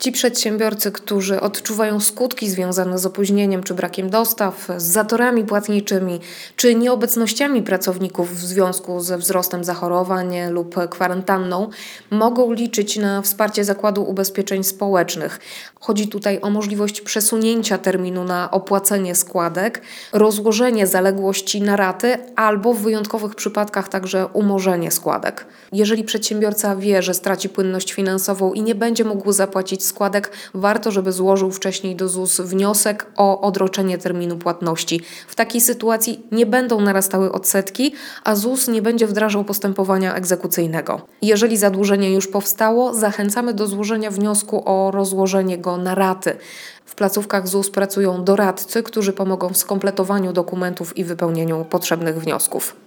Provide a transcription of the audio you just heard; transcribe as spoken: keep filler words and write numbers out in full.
Ci przedsiębiorcy, którzy odczuwają skutki związane z opóźnieniem czy brakiem dostaw, z zatorami płatniczymi, czy nieobecnościami pracowników w związku ze wzrostem zachorowań lub kwarantanną, mogą liczyć na wsparcie Zakładu Ubezpieczeń Społecznych. Chodzi tutaj o możliwość przesunięcia terminu na opłacenie składek, rozłożenie zaległości na raty albo w wyjątkowych przypadkach także umorzenie składek. Jeżeli przedsiębiorca wie, że straci płynność finansową i nie będzie mógł zapłacić składek, warto, żeby złożył wcześniej do Z U S wniosek o odroczenie terminu płatności. W takiej sytuacji nie będą narastały odsetki, a Z U S nie będzie wdrażał postępowania egzekucyjnego. Jeżeli zadłużenie już powstało, zachęcamy do złożenia wniosku o rozłożenie go na raty. W placówkach Z U S pracują doradcy, którzy pomogą w skompletowaniu dokumentów i wypełnieniu potrzebnych wniosków.